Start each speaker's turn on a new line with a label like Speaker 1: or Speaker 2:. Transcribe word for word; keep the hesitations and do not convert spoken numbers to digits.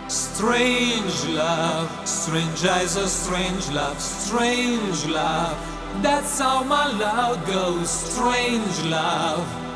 Speaker 1: Strange love, strange eyes, a strange love, strange love. That's how my love goes, strange love.